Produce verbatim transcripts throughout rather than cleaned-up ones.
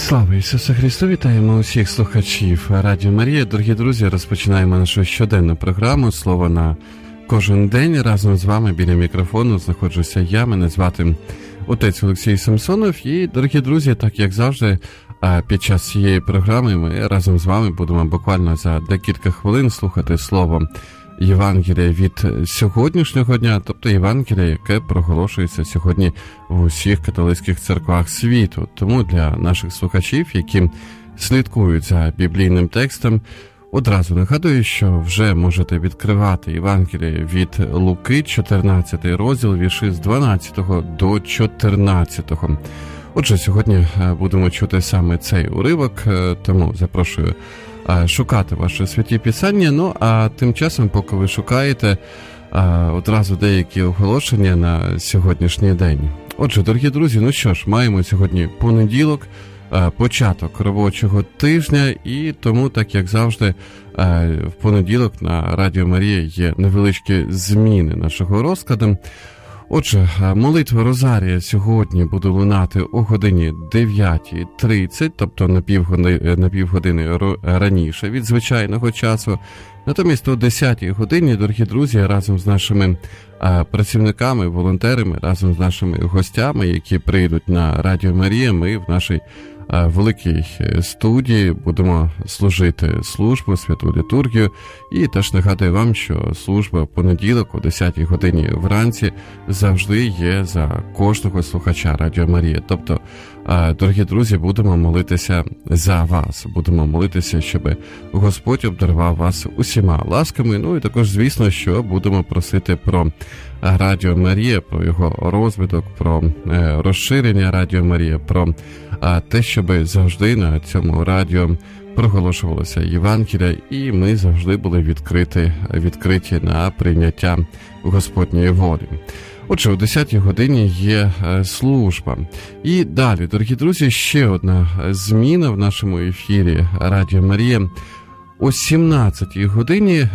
Слава Ісусу Христу! Вітаємо усіх слухачів Радіо Марія. Дорогі друзі, розпочинаємо нашу щоденну програму «Слово на кожен день». Разом з вами біля мікрофону знаходжуся я, мене звати отець Олексій Самсонов. І, дорогі друзі, так як завжди, під час цієї програми ми разом з вами будемо буквально за декілька хвилин слухати Слово Євангелія від сьогоднішнього дня, тобто Євангелія, яке проголошується сьогодні в усіх католицьких церквах світу. Тому для наших слухачів, які слідкують за біблійним текстом, одразу нагадую, що вже можете відкривати Євангеліє від Луки, чотирнадцятий розділ, вірші з дванадцятого до чотирнадцятого. Отже, сьогодні будемо чути саме цей уривок, тому запрошую шукати ваші святі писання. Ну, а тим часом, поки ви шукаєте, одразу деякі оголошення на сьогоднішній день. Отже, дорогі друзі, ну що ж, маємо сьогодні понеділок, початок робочого тижня, і тому, так як завжди, в понеділок на Радіо Марія є невеличкі зміни нашого розкладу. Отже, молитва Розарія сьогодні буде лунати о годині дев'ятій тридцять, тобто на півгодини, на півгодини раніше від звичайного часу. Натомість о десятій годині, дорогі друзі, разом з нашими працівниками, волонтерами, разом з нашими гостями, які прийдуть на Радіо Марія, ми в нашій великій студії будемо служити службу, святу літургію. І теж нагадую вам, що служба в понеділок о десятій годині вранці завжди є за кожного слухача Радіо Марія. Тобто, дорогі друзі, будемо молитися за вас. Будемо молитися, щоб Господь обдарував вас усіма ласками. Ну і також, звісно, що будемо просити про Радіо Марія, про його розвиток, про розширення Радіо Марія, про те, щоб завжди на цьому радіо проголошувалося Євангелія, і ми завжди були відкриті, відкриті на прийняття Господньої волі. Отже, о десятій годині є служба. І далі, дорогі друзі, ще одна зміна в нашому ефірі Радіо Марія. О сімнадцятій годині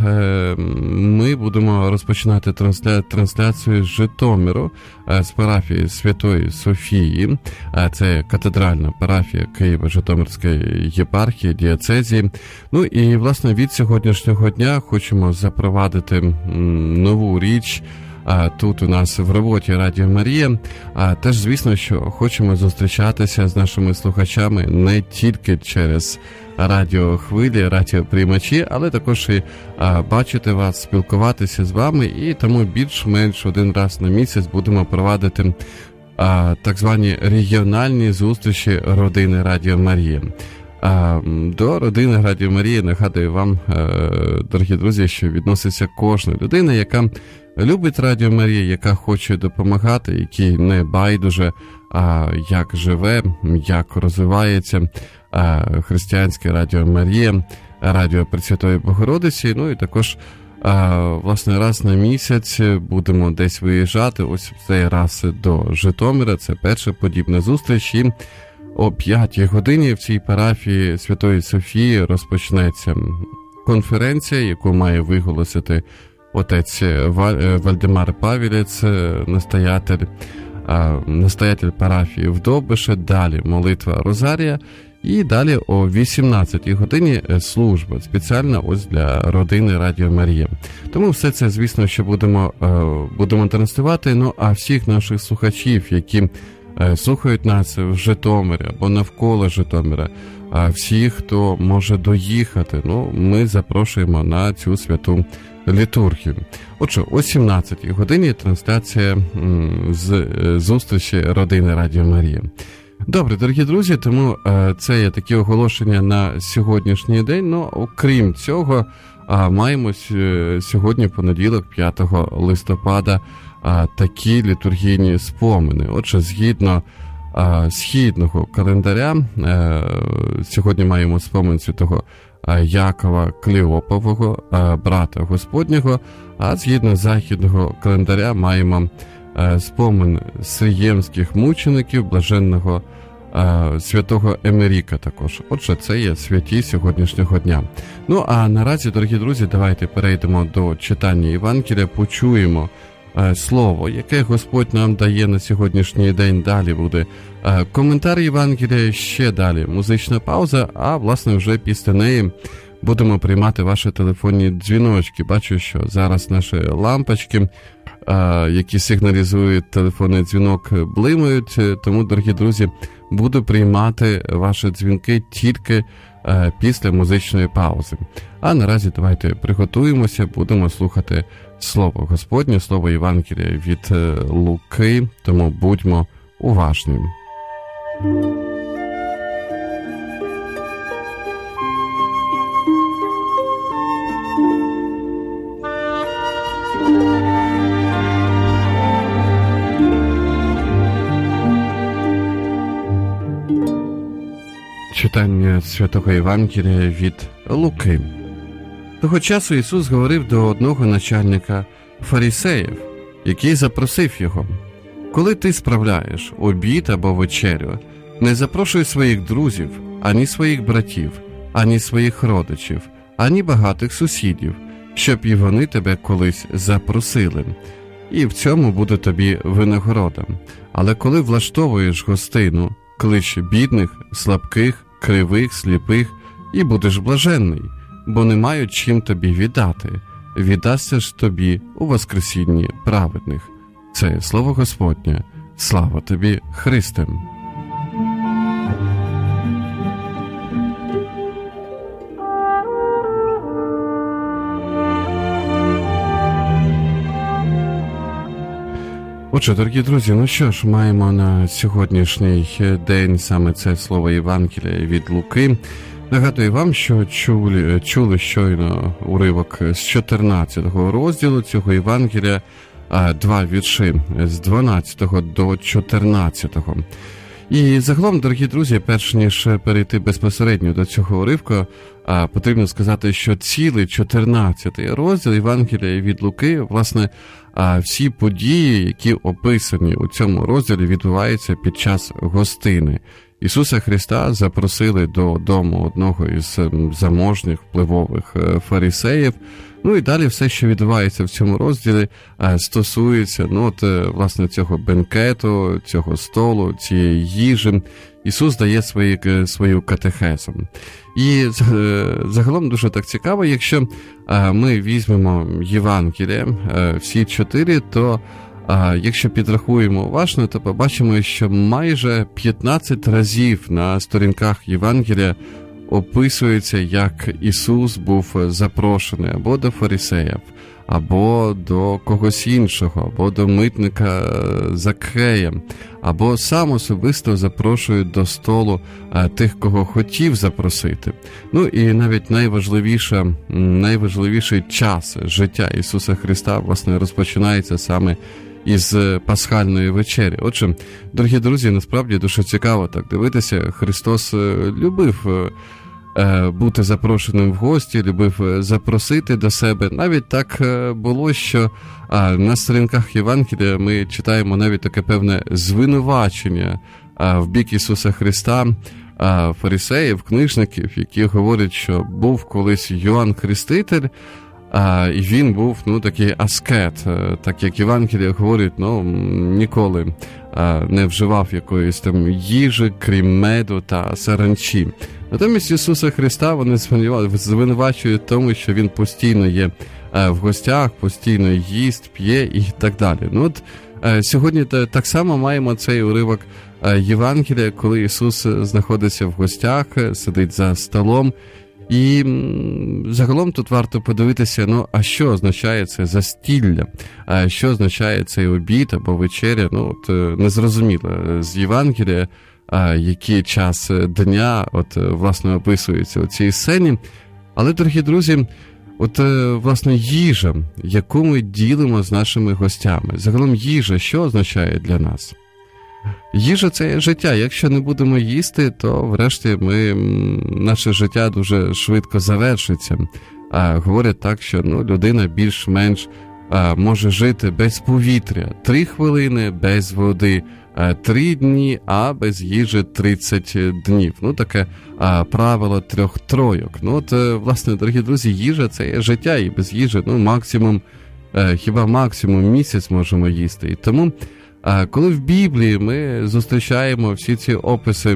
ми будемо розпочинати трансля... трансляцію з Житомиру, з парафії Святої Софії. Це катедральна парафія Києво-Житомирської єпархії, дієцезії. Ну і, власне, від сьогоднішнього дня хочемо запровадити нову річ тут у нас в роботі Радіо Марія. А теж, звісно, що хочемо зустрічатися з нашими слухачами не тільки через радіохвилі, радіоприймачі, але також і а, бачити вас, спілкуватися з вами, і тому більш-менш один раз на місяць будемо провадити а, так звані регіональні зустрічі родини Радіо Марія. А, до родини Радіо Марія, нагадую вам, а, дорогі друзі, що відноситься кожна людина, яка любить Радіо Марія, яка хоче допомагати, який не байдуже, а, як живе, як розвивається християнське Радіо Марія, Радіо Пресвятої Богородиці. Ну і також, власне, раз на місяць будемо десь виїжджати, ось в цей раз до Житомира, це перша подібна зустріч. І о п'ятій годині в цій парафії Святої Софії розпочнеться конференція, яку має виголосити отець Вальдемар Павілець, настоятель, настоятель парафії в Довбише, далі молитва Розарія, і далі о вісімнадцятій годині служба, спеціальна ось для родини Радіо Марія. Тому все це, звісно, що будемо, будемо транслювати. Ну, а всіх наших слухачів, які слухають нас в Житомирі або навколо Житомира, а всіх, хто може доїхати, ну, ми запрошуємо на цю святу літургію. Отже, о сімнадцятій годині трансляція з зустрічі родини Радіо Марія. Добре, дорогі друзі, тому е, це є такі оголошення на сьогоднішній день. Ну, окрім цього, е, маємо сьогодні, понеділок, п'ятого листопада, е, такі літургійні спомини. Отже, згідно е, східного календаря, е, сьогодні маємо спомин святого Якова Клеопового, е, брата Господнього, а згідно західного календаря маємо спомин сиємських мучеників, блаженного е, святого Емеріка також. Отже, це є святі сьогоднішнього дня. Ну, а наразі, дорогі друзі, давайте перейдемо до читання Євангелія, почуємо слово, яке Господь нам дає на сьогоднішній день. Далі буде коментар Євангелія, ще далі музична пауза, а власне вже після неї будемо приймати ваші телефонні дзвіночки. Бачу, що зараз наші лампочки, які сигналізують телефонний дзвінок, блимають, тому, дорогі друзі, буду приймати ваші дзвінки тільки після музичної паузи. А наразі давайте приготуємося, будемо слухати Слово Господнє, Слово Євангелія від Луки, тому будьмо уважні. Читання Святого Євангелія від Луки. Того часу Ісус говорив до одного начальника фарисеїв, який запросив його: «Коли ти справляєш обід або вечерю, не запрошуй своїх друзів, ані своїх братів, ані своїх родичів, ані багатих сусідів, щоб і вони тебе колись запросили. І в цьому буде тобі винагорода. Але коли влаштовуєш гостину, клич бідних, слабких, кривих, сліпих, і будеш блаженний, бо не мають чим тобі віддати. Віддасться ж тобі у воскресінні праведних». Це слово Господнє. Слава тобі, Христе! Отже, дорогі друзі, ну що ж, маємо на сьогоднішній день саме це слово Євангелія від Луки. Нагадую вам, що чули, чули щойно уривок з чотирнадцятого розділу цього Євангелія, два вірші з дванадцятого до чотирнадцятого. І загалом, дорогі друзі, перш ніж перейти безпосередньо до цього уривку, потрібно сказати, що цілий чотирнадцятий розділ Євангелія від Луки, власне, всі події, які описані у цьому розділі, відбуваються під час гостини. Ісуса Христа запросили до дому одного із заможних впливових фарисеїв. Ну і далі все, що відбувається в цьому розділі, стосується, ну, от, власне, цього бенкету, цього столу, цієї їжі. Ісус дає свої, свою катехезу. І загалом дуже так цікаво, якщо ми візьмемо Євангелія, всі чотири, то якщо підрахуємо уважно, то побачимо, що майже п'ятнадцять разів на сторінках Євангелія описується, як Ісус був запрошений або до фарисеїв, або до когось іншого, або до митника Закхея, або сам особисто запрошує до столу тих, кого хотів запросити. Ну і навіть найважливіше, найважливіший час життя Ісуса Христа, власне, розпочинається саме із пасхальної вечері. Отже, дорогі друзі, насправді дуже цікаво так дивитися. Христос любив бути запрошеним в гості, любив запросити до себе. Навіть так було, що на сторінках Євангелія ми читаємо навіть таке певне звинувачення в бік Ісуса Христа фарисеїв, книжників, які говорять, що був колись Йоанн Хреститель, А, і він був, ну, такий аскет, так як Євангелія говорить, ну, ніколи а, не вживав якоїсь там їжі, крім меду та саранчі. Натомість Ісуса Христа вони звинувачують в тому, що він постійно є а, в гостях, постійно їсть, п'є і так далі. Ну, от а, сьогодні так само маємо цей уривок а, Євангелія, коли Ісус знаходиться в гостях, сидить за столом. І загалом тут варто подивитися, ну, а що означає це застілля, а що означає цей обід або вечеря, ну, от незрозуміло з Євангелія, а, який час дня, от, власне, описується у цій сцені. Але, дорогі друзі, от, власне, їжа, яку ми ділимо з нашими гостями, загалом їжа, що означає для нас? Їжа – це життя. Якщо не будемо їсти, то врешті ми, наше життя дуже швидко завершиться. А, говорять так, що ну, людина більш-менш а, може жити без повітря. Три хвилини без води, а, три дні, а без їжі тридцять днів. Ну, таке а, правило трьох тройок. Ну, от, власне, дорогі друзі, їжа – це є життя, і без їжі, ну, максимум хіба максимум місяць можемо їсти. І тому, коли в Біблії ми зустрічаємо всі ці описи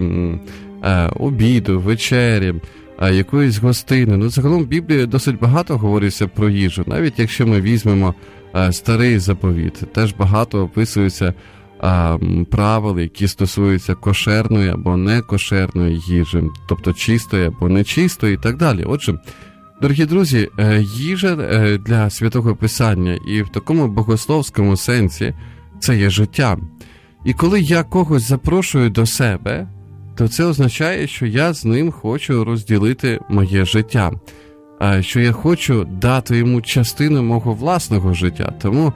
обіду, вечері, якоїсь гостини, ну загалом в Біблії досить багато говориться про їжу. Навіть якщо ми візьмемо Старий Заповіт, теж багато описується правил, які стосуються кошерної або некошерної їжі, тобто чистої або нечистої і так далі. Отже, дорогі друзі, їжа для Святого Писання і в такому богословському сенсі це є життя. І коли я когось запрошую до себе, то це означає, що я з ним хочу розділити моє життя, що я хочу дати йому частину мого власного життя. Тому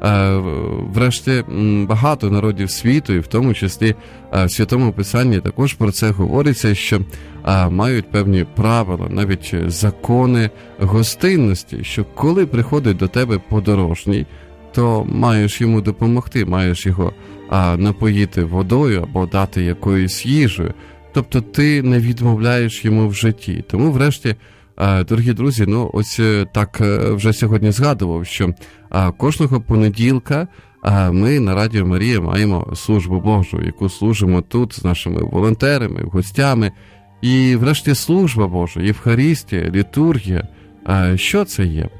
врешті багато народів світу, і в тому числі в Святому Писанні також про це говориться, що мають певні правила, навіть закони гостинності, що коли приходить до тебе подорожній, то маєш йому допомогти, маєш його напоїти водою або дати якоюсь їжею. Тобто ти не відмовляєш йому в житті. Тому врешті, дорогі друзі, ну ось так вже сьогодні згадував, що кожного понеділка ми на Радіо Марія маємо службу Божу, яку служимо тут з нашими волонтерами, гостями. І врешті служба Божа, Євхаристія, літургія. Що це є?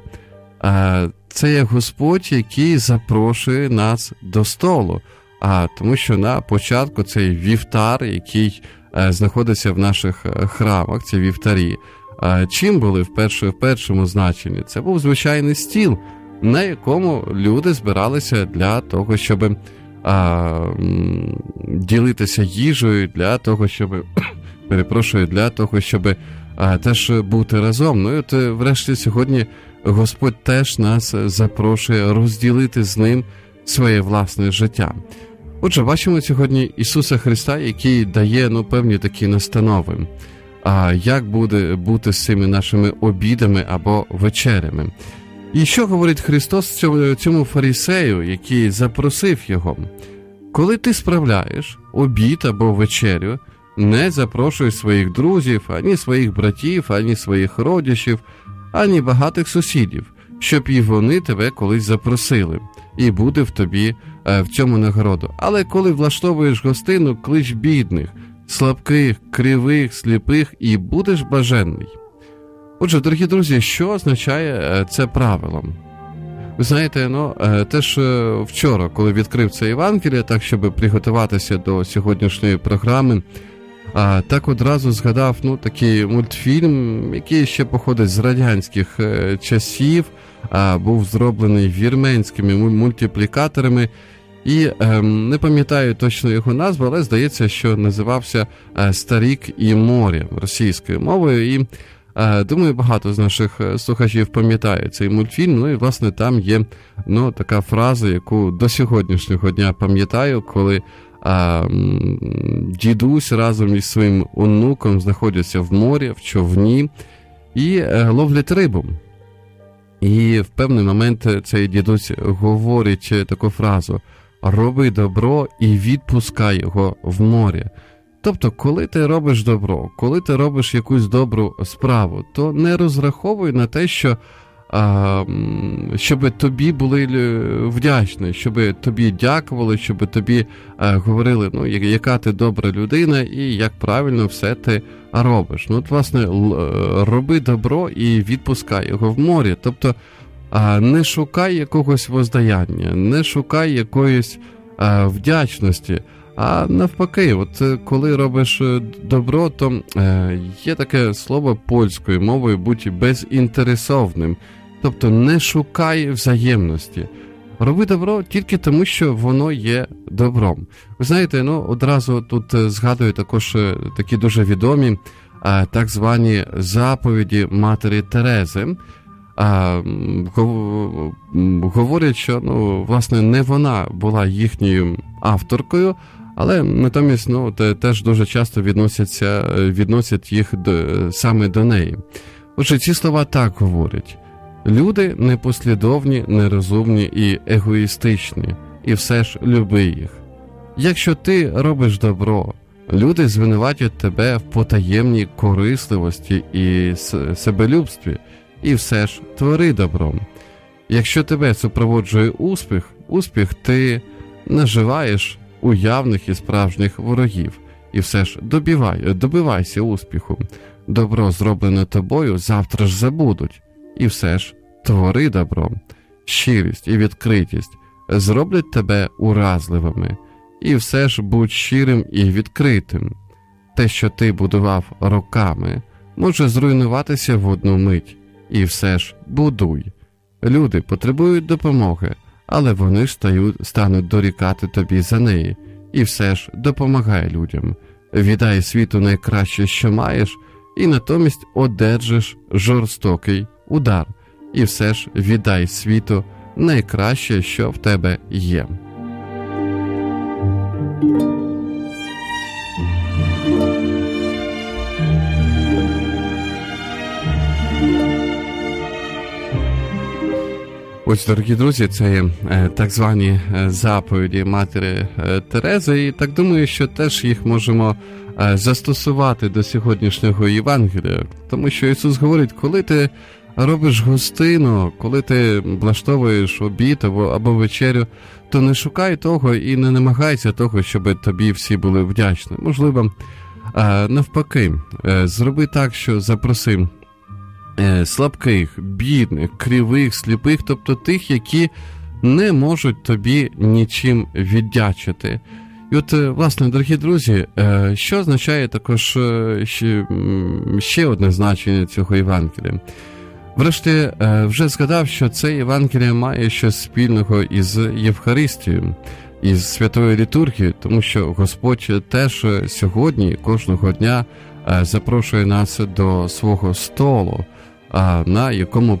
Це є Господь, який запрошує нас до столу. Тому що на початку цей вівтар, який знаходиться в наших храмах, ці вівтарі, чим були в, першому, в першому значенні? Це був звичайний стіл, на якому люди збиралися для того, щоб а, ділитися їжею, для того, щоб, перепрошую, для того, щоб а, теж бути разом. Ну і от, врешті, сьогодні Господь теж нас запрошує розділити з ним своє власне життя. Отже, бачимо сьогодні Ісуса Христа, який дає, ну, певні такі настанови. А як буде бути з цими нашими обідами або вечерями? І що говорить Христос цьому, цьому фарисею, який запросив його? Коли ти справляєш обід або вечерю, не запрошуй своїх друзів, ані своїх братів, ані своїх родичів, ані багатих сусідів, щоб і вони тебе колись запросили, і буде в тобі в цьому нагороду. Але коли влаштовуєш гостину, клич бідних, слабких, кривих, сліпих, і будеш блаженний. Отже, дорогі друзі, що означає це правило? Ви знаєте, ну, теж вчора, коли відкрив це Євангеліє, так, щоб приготуватися до сьогоднішньої програми, так одразу згадав, ну, такий мультфільм, який ще походить з радянських часів, був зроблений вірменськими мультиплікаторами, і е, не пам'ятаю точно його назву, але здається, що називався «Старик і море» російською мовою. І е, думаю, багато з наших слухачів пам'ятає цей мультфільм. Ну і, власне, там є, ну, така фраза, яку до сьогоднішнього дня пам'ятаю, коли е, дідусь разом із своїм онуком знаходяться в морі, в човні і е, ловлять рибу. І в певний момент цей дідусь говорить таку фразу: «Роби добро і відпускай його в море». Тобто, коли ти робиш добро, коли ти робиш якусь добру справу, то не розраховуй на те, що а, щоб тобі були вдячні, щоб тобі дякували, щоб тобі а, говорили, ну, яка ти добра людина і як правильно все ти робиш. Ну, от, власне, роби добро і відпускай його в море. Тобто, а, не шукай якогось воздаяння, не шукай якоїсь а, вдячності, а навпаки, от коли робиш добро, то е, є таке слово польською мовою «будь безінтересовним». Тобто не шукай взаємності. Роби добро тільки тому, що воно є добром. Ви знаєте, ну, одразу тут згадую також такі дуже відомі а, так звані заповіді Матері Терези. А, говорять, що, ну, власне, не вона була їхньою авторкою, але натомість, ну, теж дуже часто відносяться, відносять їх до, саме до неї. Отже, ці слова так говорять: люди непослідовні, нерозумні і егоїстичні, і все ж люби їх. Якщо ти робиш добро, люди звинуватять тебе в потаємній корисливості і себелюбстві, і все ж твори добром. Якщо тебе супроводжує успіх, успіх ти наживаєш уявних і справжніх ворогів. І все ж добивай, добивайся успіху. Добро, зроблене тобою, завтра ж забудуть. І все ж твори добро. Щирість і відкритість зроблять тебе уразливими. І все ж будь щирим і відкритим. Те, що ти будував роками, може зруйнуватися в одну мить. І все ж будуй. Люди потребують допомоги, але вони ж стають, стануть дорікати тобі за неї. І все ж допомагай людям. Віддай світу найкраще, що маєш, і натомість одержиш жорстокий удар. І все ж віддай світу найкраще, що в тебе є. Ось, дорогі друзі, це є е, так звані е, заповіді Матері е, Терези, і так думаю, що теж їх можемо е, застосувати до сьогоднішнього Євангелія. Тому що Ісус говорить, коли ти робиш гостину, коли ти влаштовуєш обід або, або вечерю, то не шукай того і не намагайся того, щоб тобі всі були вдячні. Можливо, е, навпаки, е, зроби так, що запроси слабких, бідних, кривих, сліпих, тобто тих, які не можуть тобі нічим віддячити. І от, власне, дорогі друзі, що означає також ще, ще одне значення цього Євангелія? Врешті, вже згадав, що це Євангеліє має щось спільного із Євхаристією, із Святою Літургією, тому що Господь теж сьогодні, кожного дня, запрошує нас до свого столу, на якому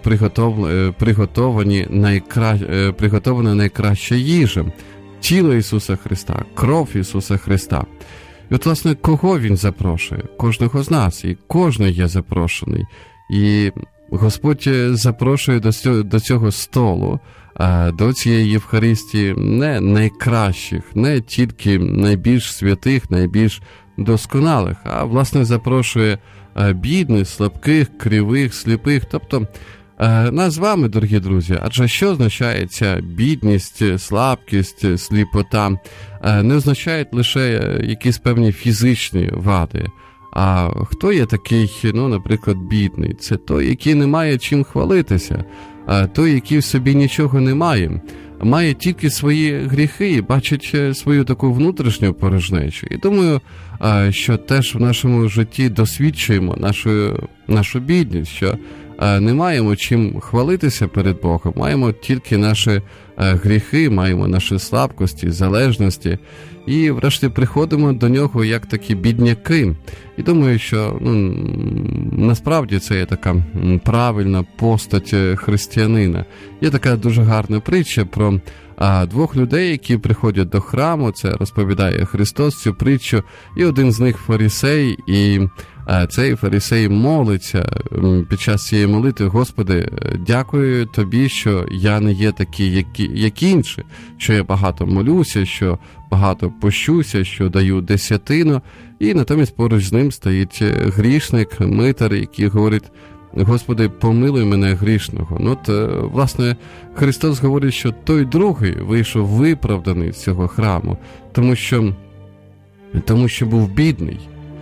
приготовані найкра... приготована найкраща їжа, тіло Ісуса Христа, кров Ісуса Христа. І от, власне, кого Він запрошує? Кожного з нас, і кожен є запрошений. І Господь запрошує до цього, до цього столу, до цієї Євхаристії не найкращих, не тільки найбільш святих, найбільш досконалих, а, власне, запрошує бідних, слабких, кривих, сліпих, тобто нас з вами, дорогі друзі, адже що означає ця бідність, слабкість, сліпота? Не означають лише якісь певні фізичні вади. А хто є такий, ну, наприклад, бідний? Це той, який не має чим хвалитися, той, який в собі нічого не має, має тільки свої гріхи і бачить свою таку внутрішню порожнечу. І думаю, що теж в нашому житті досвідчуємо нашу, нашу бідність, що не маємо чим хвалитися перед Богом, маємо тільки наші гріхи, маємо наші слабкості, залежності, і врешті приходимо до нього як такі бідняки. І думаю, що ну, насправді це є така правильна постать християнина. Є така дуже гарна притча про а, двох людей, які приходять до храму, це розповідає Христос цю притчу, і один з них фарисей, і а, цей фарисей молиться під час цієї молитви: Господи, дякую Тобі, що я не є такий, як, як інші, що я багато молюся, що багато пощуся, що даю десятину, і натомість поруч з ним стоїть грішник, митар, який говорить: Господи, помилуй мене грішного. Ну, от, власне, Христос говорить, що той другий вийшов виправданий з цього храму, тому що, тому що був бідний.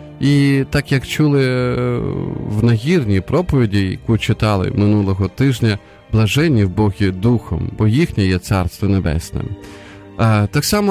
І так, як чули в нагірній проповіді, яку читали минулого тижня, блаженні в Богі духом, бо їхнє є Царство Небесне. А, так само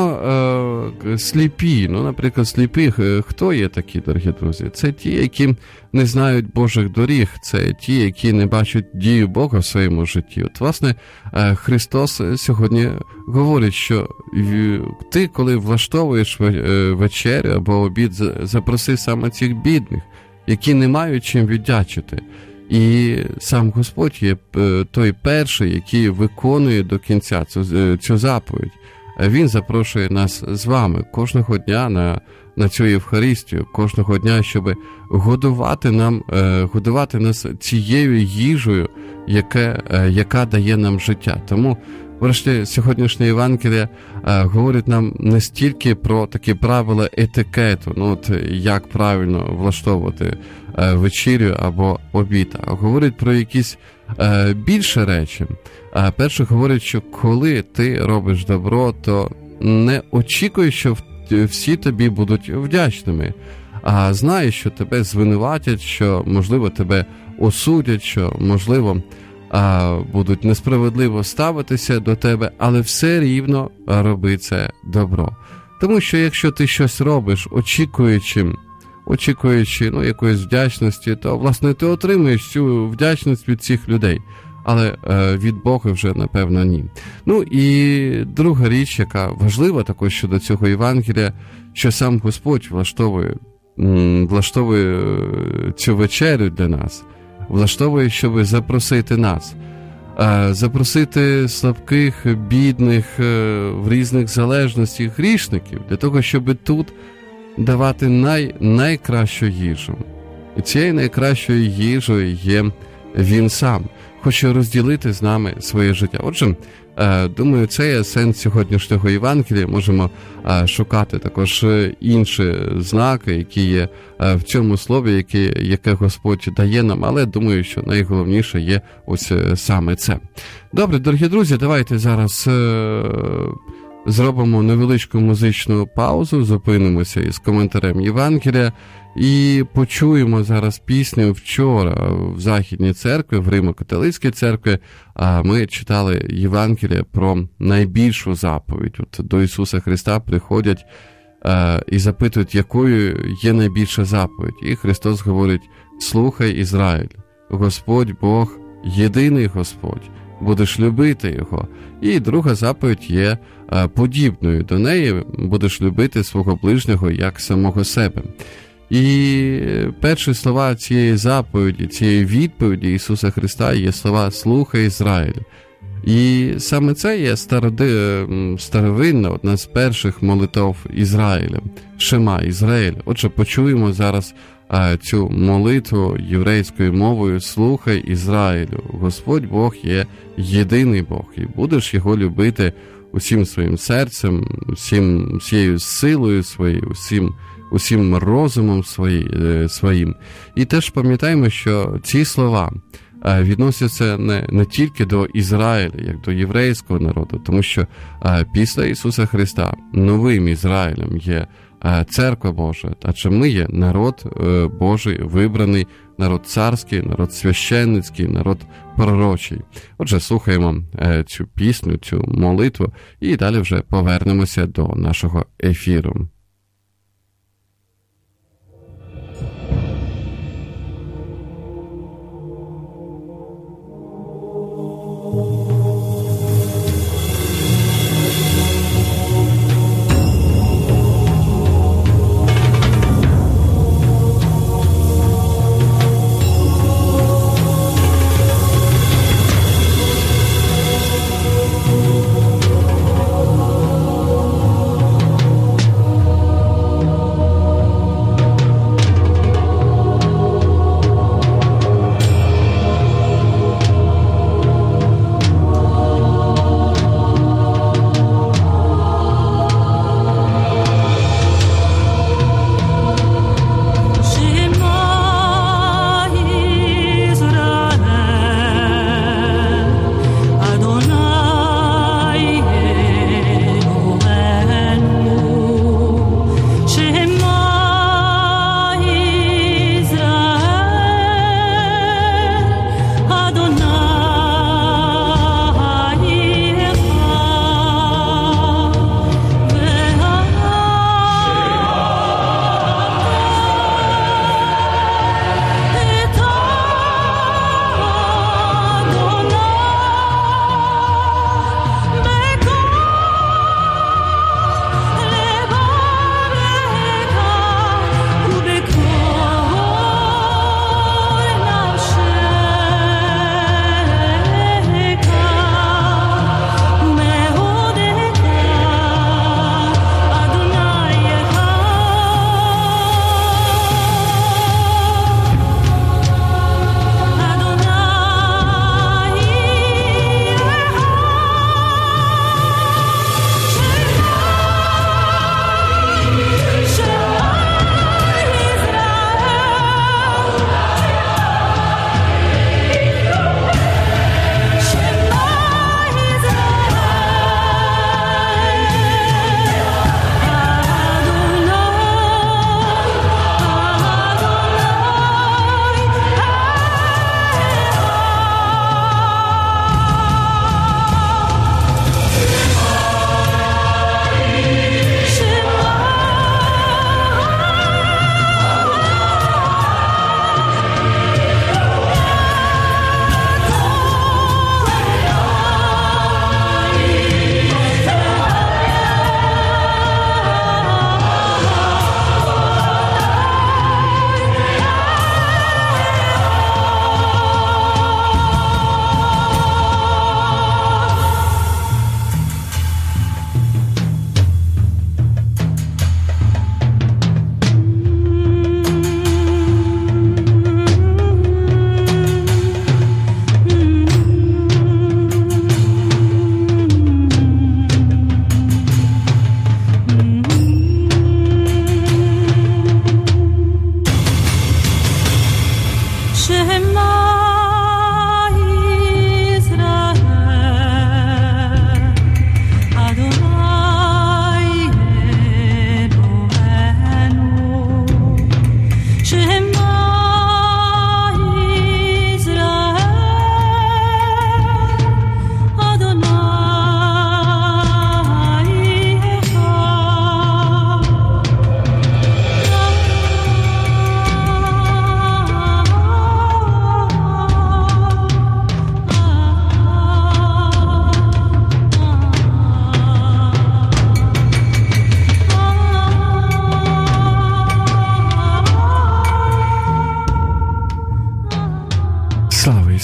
а, сліпі, ну, наприклад, сліпі, хто є такі, дорогі друзі? Це ті, які не знають Божих доріг, це ті, які не бачать дію Бога в своєму житті. От, власне, Христос сьогодні говорить, що ти, коли влаштовуєш вечерю або обід, запроси саме цих бідних, які не мають чим віддячити. І сам Господь є той перший, який виконує до кінця цю, цю заповідь. Він запрошує нас з вами кожного дня на, на цю Євхаристію, кожного дня, щоб годувати нам, е, годувати нас цією їжею, яке, е, яка дає нам життя. Тому, врешті, сьогоднішня Євангелія е, говорить нам не стільки про такі правила етикету, ну от як правильно влаштовувати е, вечерю або обід, а говорить про якісь більше речі. Перше говорить, що коли ти робиш добро, то не очікуй, що всі тобі будуть вдячними, а знай, що тебе звинуватять, що, можливо, тебе осудять, що, можливо, будуть несправедливо ставитися до тебе, але все рівно роби це добро. Тому що якщо ти щось робиш, очікуючи, очікуючи ну, якоїсь вдячності, то, власне, ти отримуєш цю вдячність від цих людей. Але е, від Бога вже, напевно, ні. Ну і друга річ, яка важлива також щодо цього Євангелія, що сам Господь влаштовує, м, влаштовує цю вечерю для нас, влаштовує, щоб запросити нас, е, запросити слабких, бідних, е, в різних залежностях грішників, для того, щоб тут давати най, найкращу їжу. І цією найкращою їжею є Він сам. Хоче розділити з нами своє життя. Отже, думаю, це є сенс сьогоднішнього Євангелія. Можемо шукати також інші знаки, які є в цьому слові, які, яке Господь дає нам, але думаю, що найголовніше є ось саме це. Добре, дорогі друзі, давайте зараз зробимо невеличку музичну паузу, зупинимося із коментарем Євангелія і почуємо зараз пісню. Вчора в Західній церкві, в Римо-католицькій церкві, ми читали Євангелія про найбільшу заповідь. От до Ісуса Христа приходять і запитують, якою є найбільша заповідь. І Христос говорить: «Слухай, Ізраїль, Господь Бог, єдиний Господь, будеш любити Його». І друга заповідь є подібною до неї: будеш любити свого ближнього як самого себе. І перші слова цієї заповіді, цієї відповіді Ісуса Христа є слова «Слухай, Ізраїль». І саме це є староди... старовинна, одна з перших молитов Ізраїля. «Шема, Ізраїль». Отже, почуємо зараз а, цю молитву єврейською мовою: «Слухай, Ізраїлю, Господь Бог є єдиний Бог, і будеш Його любити усім своїм серцем, усім, всією силою своєю, усім усім розумом свої, своїм». І теж пам'ятаємо, що ці слова відносяться не, не тільки до Ізраїля, як до єврейського народу, тому що після Ісуса Христа новим Ізраїлем є Церква Божа, адже ми є народ Божий, вибраний, народ царський, народ священницький, народ пророчий. Отже, слухаємо цю пісню, цю молитву, і далі вже повернемося до нашого ефіру.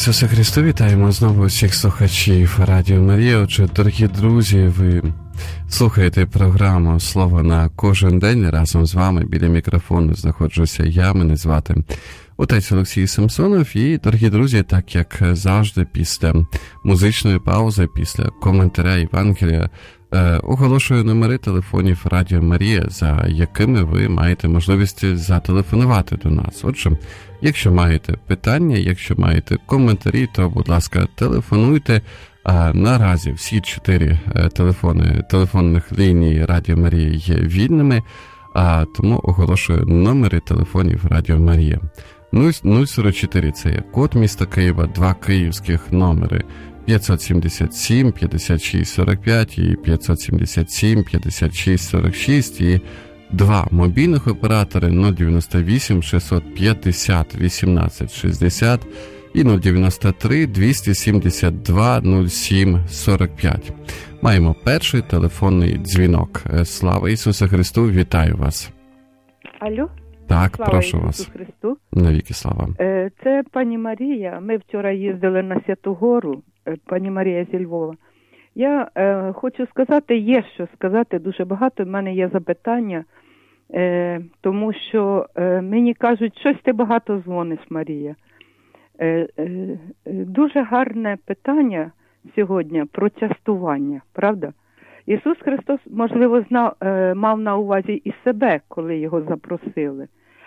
Ісусе Христу, вітаємо знову всіх слухачів Радіо Марія. Отже, дорогі друзі, ви слухаєте програму «Слово на кожен день». Разом з вами біля мікрофону знаходжуся я, мене звати отець Олексій Самсонов. І, дорогі друзі, так як завжди, після музичної паузи, після коментаря Євангелія, оголошую номери телефонів Радіо Марія, за якими ви маєте можливість зателефонувати до нас. Отже, якщо маєте питання, якщо маєте коментарі, то, будь ласка, телефонуйте. А наразі всі чотири телефони, телефонних ліній Радіо Марія є вільними, а тому оголошую номери телефонів Радіо Марія. нуль сорок чотири – це є код міста Києва, два київських номери п'ятсот сімдесят сім п'ятдесят шість сорок п'ять і п'ятсот сімдесят сім п'ятдесят шість сорок шість, і два мобільних оператори нуль дев'яносто вісім шістсот п'ятдесят вісімнадцять шістдесят і нуль дев'яносто три двісті сімдесят два нуль сім сорок п'ять. Маємо перший телефонний дзвінок. Слава Ісусу Христу, вітаю вас. Алло? Так, слава прошу Ісусу вас. Христу. Навіки слава. Це пані Марія. Ми вчора їздили на Святу Гору, пані Марія зі Львова. Я е, хочу сказати, є що сказати, дуже багато. В мене є запитання, е, тому що е, мені кажуть, щось ти багато дзвониш, Марія. Е, е, дуже гарне питання сьогодні про частування, правда? Ісус Христос, можливо, знав, е, мав на увазі і себе, коли його запросили.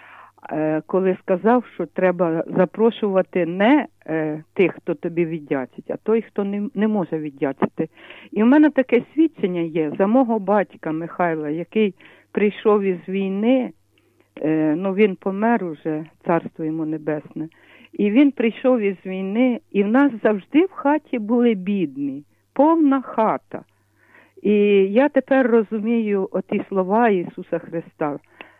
Е, коли сказав, що треба запрошувати не е, тих, хто тобі віддячить, а той, хто не, не може віддячити. І в мене таке свідчення є за мого батька Михайла, який прийшов із війни, е, ну він помер уже, царство йому небесне. І він прийшов із війни, і в нас завжди в хаті були бідні, повна хата. І я тепер розумію оті слова Ісуса Христа,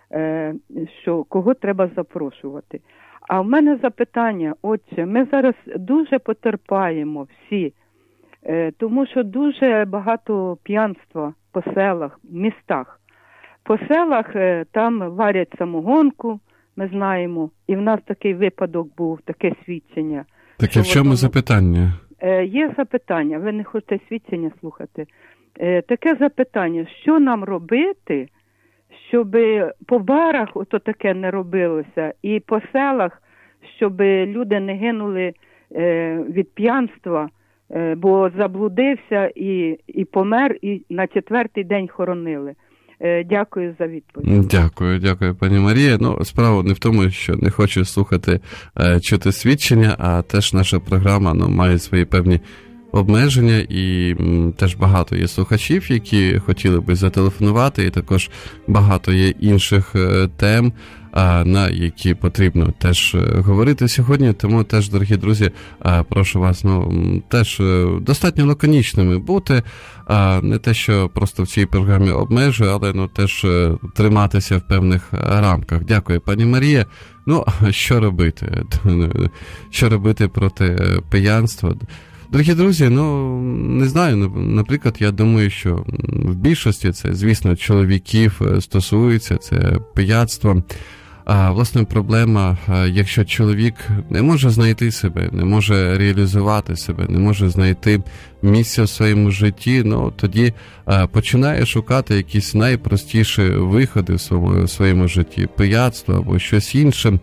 що кого треба запрошувати. А в мене запитання, отче, ми зараз дуже потерпаємо всі, тому що дуже багато п'янства по селах, містах. По селах там варять самогонку, ми знаємо, і в нас такий випадок був, таке свідчення. Таке в чому одному... запитання? Є запитання, ви не хочете свідчення слухати. Таке запитання, що нам робити, щоб по барах ото таке не робилося, і по селах, щоб люди не гинули від п'янства, бо заблудився і, і помер, і на четвертий день хоронили. Дякую за відповідь. Дякую, дякую, пані Марія. Ну, справа не в тому, що не хочу слухати, чути свідчення, а теж наша програма, ну, має свої певні обмеження, і м, теж багато є слухачів, які хотіли би зателефонувати, і також багато є інших е, тем, а, на які потрібно теж е, говорити сьогодні. Тому теж, дорогі друзі, е, прошу вас, ну, теж е, достатньо лаконічними бути, а, не те, що просто в цій програмі обмежую, але ну, теж е, триматися в певних рамках. Дякую, пані Марія. Ну, що робити? Що робити проти пиянства? Дорогі друзі, ну, не знаю, наприклад, я думаю, що в більшості це, звісно, чоловіків стосується, це пияцтво. А, власне, проблема, якщо чоловік не може знайти себе, не може реалізувати себе, не може знайти місце в своєму житті, ну, тоді а, починає шукати якісь найпростіші виходи в своєму, в своєму житті, пияцтво або щось інше.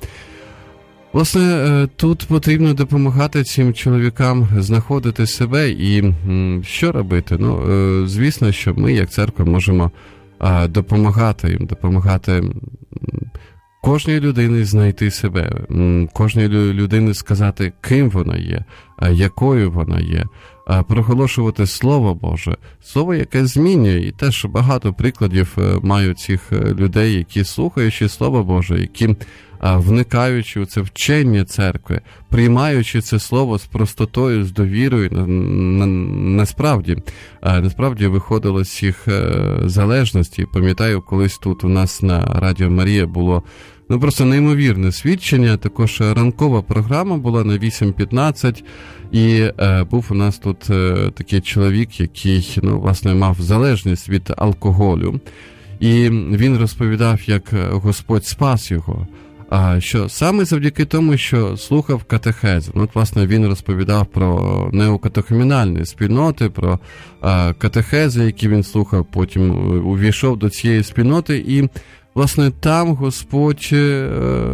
Власне, тут потрібно допомагати цим чоловікам знаходити себе і що робити? Ну, звісно, що ми, як церква, можемо допомагати їм, допомагати кожній людині знайти себе, кожній людині сказати, ким вона є, якою вона є, проголошувати Слово Боже, Слово, яке змінює, і теж багато прикладів маю цих людей, які, слухаючи Слово Боже, які вникаючи у це вчення церкви, приймаючи це слово з простотою, з довірою, на, на, насправді, насправді виходило з їх залежності. Пам'ятаю, колись тут у нас на Радіо Марія було ну просто неймовірне свідчення, також ранкова програма була на вісім п'ятнадцять, і е, був у нас тут е, такий чоловік, який, ну, власне, мав залежність від алкоголю, і він розповідав, як Господь спас його. що саме завдяки тому, що слухав катехези. Ну, от, власне, він розповідав про неокатехумінальні спільноти, про катехези, які він слухав, потім увійшов до цієї спільноти, і, власне, там Господь е,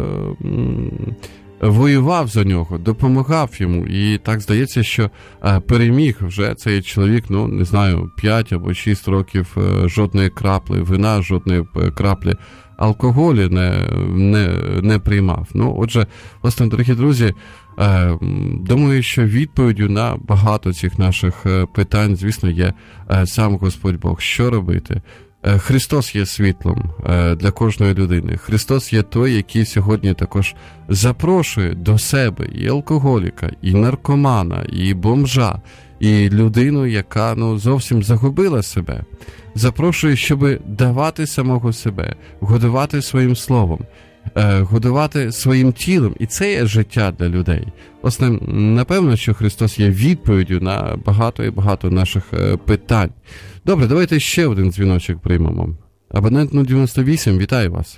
воював за нього, допомагав йому, і так здається, що е, переміг вже цей чоловік, ну, не знаю, п'ять або шість років е, жодної краплі вина, жодної краплі алкоголю не, не, не приймав. Ну, отже, власне, дорогі друзі, е, думаю, що відповіддю на багато цих наших питань, звісно, є е, сам Господь Бог. Що робити? Христос є світлом для кожної людини. Христос є той, який сьогодні також запрошує до себе і алкоголіка, і наркомана, і бомжа, і людину, яка, ну, зовсім загубила себе. Запрошує, щоб давати самого себе, годувати своїм словом, годувати своїм тілом. І це є життя для людей. Власне, напевно, що Христос є відповіддю на багато і багато наших питань. Добре, давайте ще один дзвіночок приймемо. Абонент нуль дев'яносто вісім, вітаю вас.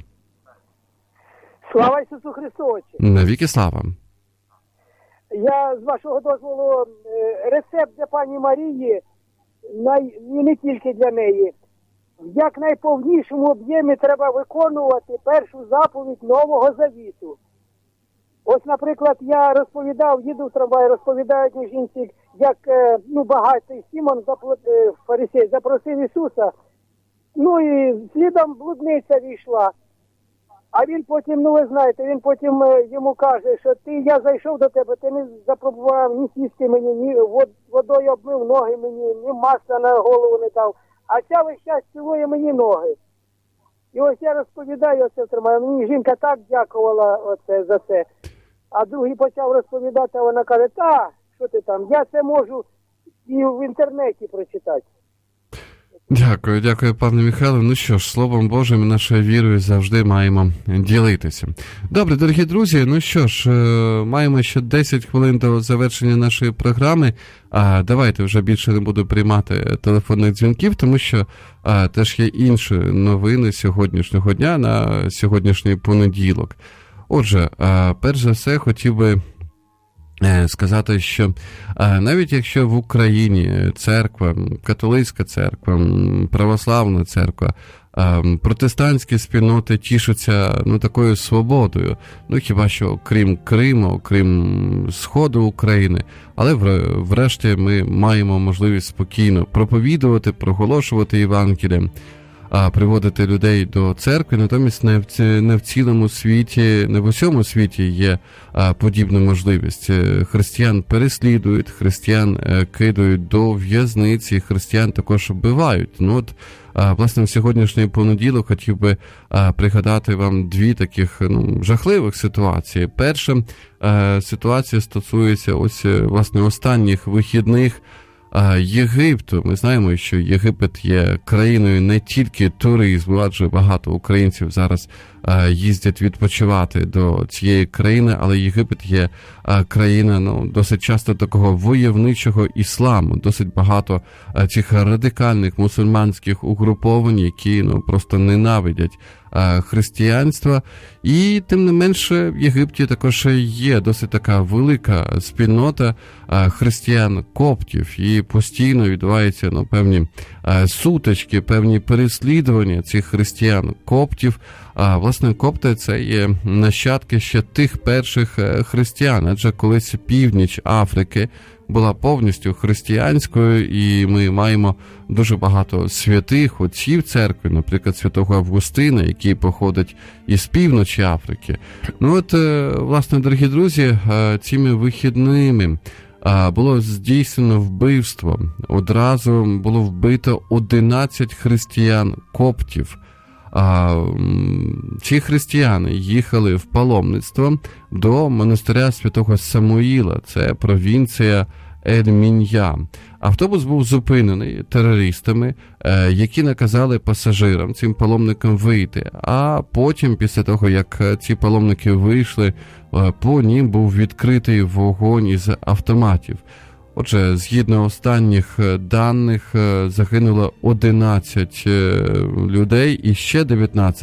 Слава Ісусу Христу! Навіки слава. Я, з вашого дозволу, рецепт для пані Марії, і не тільки для неї. В якнайповнішому об'ємі треба виконувати першу заповідь Нового Завіту. Ось, наприклад, я розповідав, їду в трамваї, розповідають у жінці, як, ну, багатий Сімон, фарисей, запросив Ісуса, ну і слідом блудниця війшла. А він потім, ну ви знаєте, він потім йому каже, що ти, я зайшов до тебе, ти не запропонував ні сісти мені, ні водою обмив ноги мені, ні масла на голову не дав, а ця весь час цілує мені ноги. І ось я розповідаю оце в трамваї, мені жінка так дякувала оце за це. А другий почав розповідати, а вона каже, та, що ти там, я це можу і в інтернеті прочитати. Дякую, дякую, пане Михайло. Ну що ж, Словом Божим, нашою вірою завжди маємо ділитися. Добре, дорогі друзі, ну що ж, маємо ще десять хвилин до завершення нашої програми. А давайте вже більше не буду приймати телефонних дзвінків, тому що а, теж є інші новини сьогоднішнього дня на сьогоднішній понеділок. Отже, а, перш за все хотів би сказати, що навіть якщо в Україні церква, католицька церква, православна церква, протестантські спільноти тішаться, ну, такою свободою, ну, хіба що крім Криму, крім Сходу України, але врешті ми маємо можливість спокійно проповідувати, проголошувати Євангеліє, приводити людей до церкви, натомість не в, не в цілому світі, не в усьому світі є а, подібна можливість. Християн переслідують, християн а, кидають до в'язниці, християн також вбивають. Ну от, а, власне, в сьогоднішній понеділок хотів би а, пригадати вам дві таких, ну, жахливих ситуації. Перша а, ситуація стосується ось, власне, останніх вихідних Єгипту. Ми знаємо, що Єгипет є країною не тільки туризму, адже багато українців зараз їздять відпочивати до цієї країни, але Єгипет є країна, ну, досить часто такого войовничого ісламу, досить багато цих радикальних мусульманських угруповань, які, ну, просто ненавидять християнства, і тим не менше в Єгипті також є досить така велика спільнота християн-коптів, і постійно відбуваються, ну, певні сутички, певні переслідування цих християн-коптів. А, власне, копти – це є нащадки ще тих перших християн, адже колись північ Африки була повністю християнською, і ми маємо дуже багато святих отців церкви, наприклад, святого Августина, який походить із півночі Африки. Ну от, власне, дорогі друзі, цими вихідними було здійснено вбивство. Одразу було вбито одинадцять християн-коптів. А, ці християни їхали в паломництво до монастиря святого Самуїла, це провінція Ель-Мін'я. Автобус був зупинений терористами, які наказали пасажирам, цим паломникам, вийти. А потім, після того, як ці паломники вийшли, по ним був відкритий вогонь із автоматів. Отже, згідно останніх даних, загинуло одинадцять людей і ще дев'ятнадцять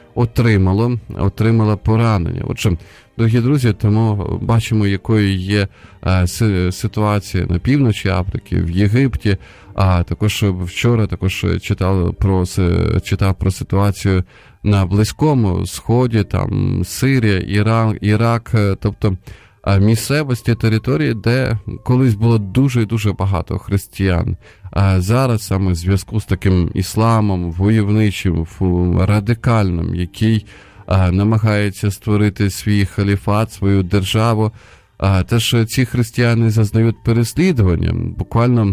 отримало, отримало поранення. Отже, дорогі друзі, тому бачимо, якою є ситуація на півночі Африки, в Єгипті, а також вчора також читав про, читав про ситуацію на Близькому Сході, там Сирія, Іран, Ірак, тобто місцевості, території, де колись було дуже і дуже багато християн. А зараз саме в зв'язку з таким ісламом войовничим, радикальним, який а, намагається створити свій халіфат, свою державу, а, теж ці християни зазнають переслідування, буквально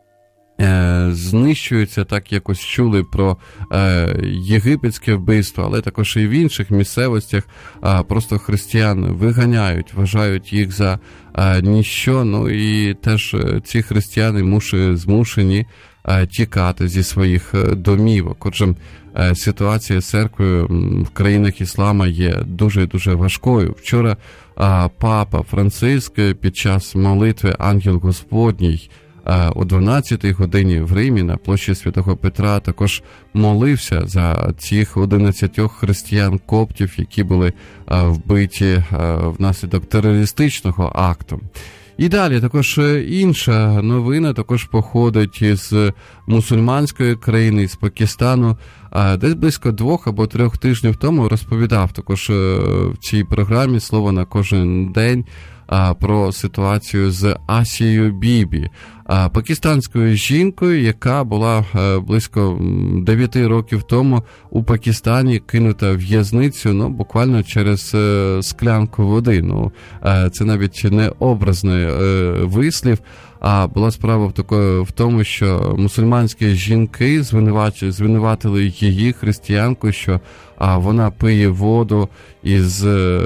е, знищуються, так якось чули про е, єгипетське вбивство, але також і в інших місцевостях а, просто християн виганяють, вважають їх за а, ніщо, ну і теж ці християни муші, змушені а, тікати зі своїх домівок. Отже, ситуація з церквою в країнах іслама є дуже-дуже важкою. Вчора а, папа Франциск під час молитви «Ангел Господній» а, о дванадцятій годині в Римі на площі Святого Петра також молився за цих одинадцятьох християн-коптів, які були а, вбиті а, внаслідок терористичного акту. І далі також інша новина також походить із мусульманської країни, з Пакистану. Десь близько двох або трьох тижнів тому розповідав також в цій програмі «Слово на кожен день» про ситуацію з Асією Бібі, пакистанською жінкою, яка була близько дев'яти років тому у Пакистані кинута в в'язницю, ну, буквально через склянку води. Ну, це навіть не образний вислів, а була справа в, такої, в тому, що мусульманські жінки звинуватили її, християнку, що а, вона пиє воду із е,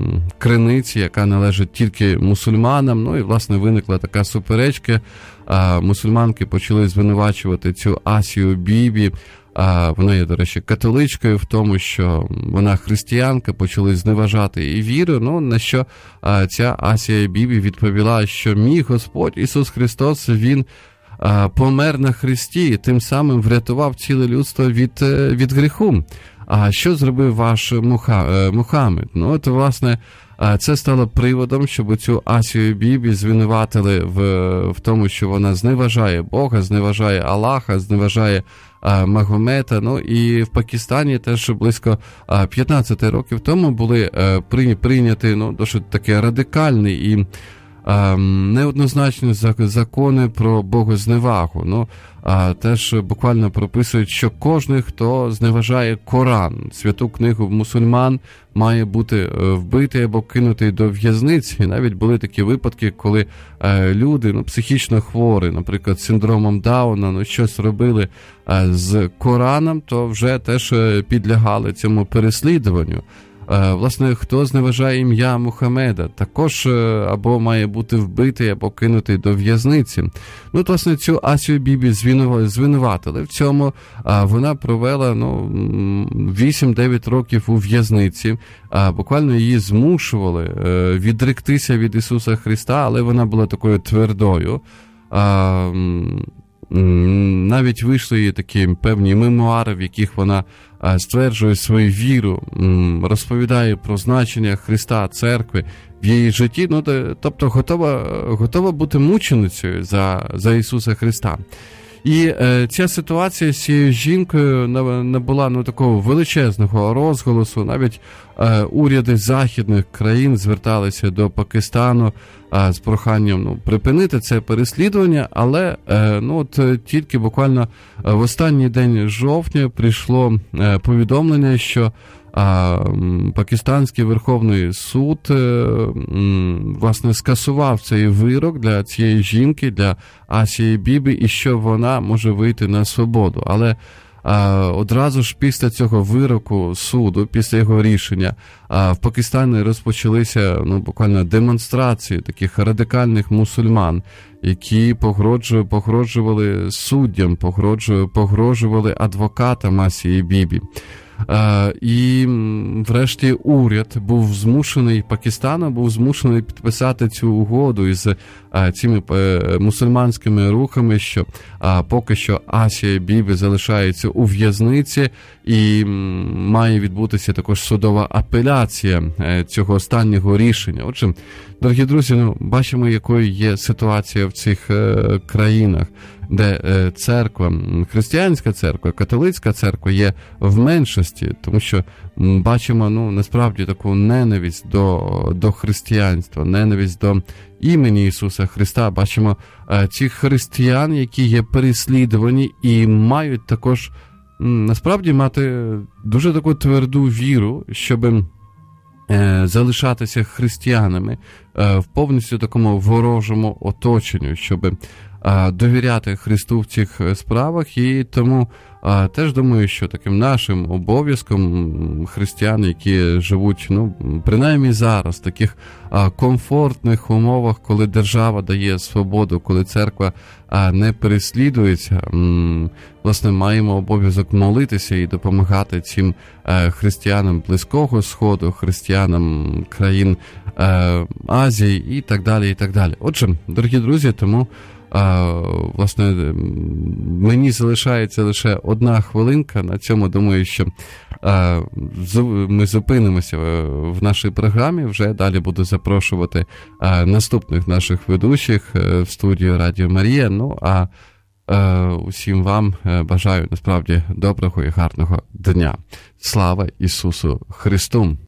криниці, яка належить тільки мусульманам. Ну і, власне, виникла така суперечка. А, мусульманки почали звинувачувати цю Асію Бібі. А, вона є, до речі, католичкою в тому, що вона християнка, почали зневажати і віру. Ну, на що а, ця Асія Бібі відповіла, що мій Господь Ісус Христос, Він а, помер на хресті і тим самим врятував ціле людство від, від гріху. А що зробив ваш Муха, Мухаммед? Ну, от, власне, це стало приводом, щоб цю Асію Бібі звинуватили в, в тому, що вона зневажає Бога, зневажає Аллаха, зневажає а, Магомета. Ну, і в Пакистані теж близько а, п'ятнадцять років тому були а, прийняті, ну, досить такі радикальні і а, неоднозначні закони про богозневагу. Ну, а теж буквально прописують, що кожен, хто зневажає Коран, святу книгу мусульман, має бути вбитий або кинутий до в'язниці. І навіть були такі випадки, коли е, люди, ну, психічно хворі, наприклад, з синдромом Дауна, ну, щось робили е, з Кораном, то вже теж підлягали цьому переслідуванню. Власне, хто зневажає ім'я Мухаммеда, також або має бути вбитий, або кинутий до в'язниці. Ну, от, власне, цю Асію Бібі звинуватили в цьому. Вона провела, ну, вісім-дев'ять років у в'язниці. Буквально її змушували відректися від Ісуса Христа, але вона була такою твердою. Навіть вийшли її такі певні мемуари, в яких вона стверджує свою віру, розповідає про значення Христа, церкви в її житті, ну, тобто готова, готова бути мученицею за, за Ісуса Христа. І е, ця ситуація з цією жінкою набула, ну, такого величезного розголосу. Навіть е, уряди західних країн зверталися до Пакистану е, з проханням, ну, припинити це переслідування, але е, ну, от, тільки буквально в останній день жовтня прийшло е, повідомлення, що А Пакистанський Верховний суд, власне, скасував цей вирок для цієї жінки, для Асії Бібі, і що вона може вийти на свободу. Але а, одразу ж після цього вироку суду, після його рішення, а, в Пакистані розпочалися, ну, буквально демонстрації таких радикальних мусульман, які погрожували, погрожували суддям, погрожували, погрожували адвокатам Асії Бібі. І врешті уряд був змушений, Пакистану був змушений підписати цю угоду із цими мусульманськими рухами, що поки що Асія Бібі залишається у в'язниці, і має відбутися також судова апеляція цього останнього рішення. Отже, дорогі друзі, ну, бачимо, якою є ситуація в цих е, країнах, де е, церква, християнська церква, католицька церква є в меншості, тому що м, бачимо, ну, насправді таку ненависть до, до християнства, ненависть до імені Ісуса Христа. Бачимо е, цих християн, які є переслідувані і мають також, м, насправді, мати дуже таку тверду віру, щоб залишатися християнами в повністю такому ворожому оточенню, щоб довіряти Христу в цих справах. І тому теж думаю, що таким нашим обов'язком християн, які живуть, ну, принаймні зараз, в таких комфортних умовах, коли держава дає свободу, коли церква не переслідується, власне, маємо обов'язок молитися і допомагати цим християнам Близького Сходу, християнам країн Азії і так далі, і так далі. Отже, дорогі друзі, тому власне, мені залишається лише одна хвилинка. На цьому, думаю, що ми зупинимося в нашій програмі. Вже далі буду запрошувати наступних наших ведучих в студію Радіо Марія. Ну, а усім вам бажаю, насправді, доброго і гарного дня. Слава Ісусу Христу!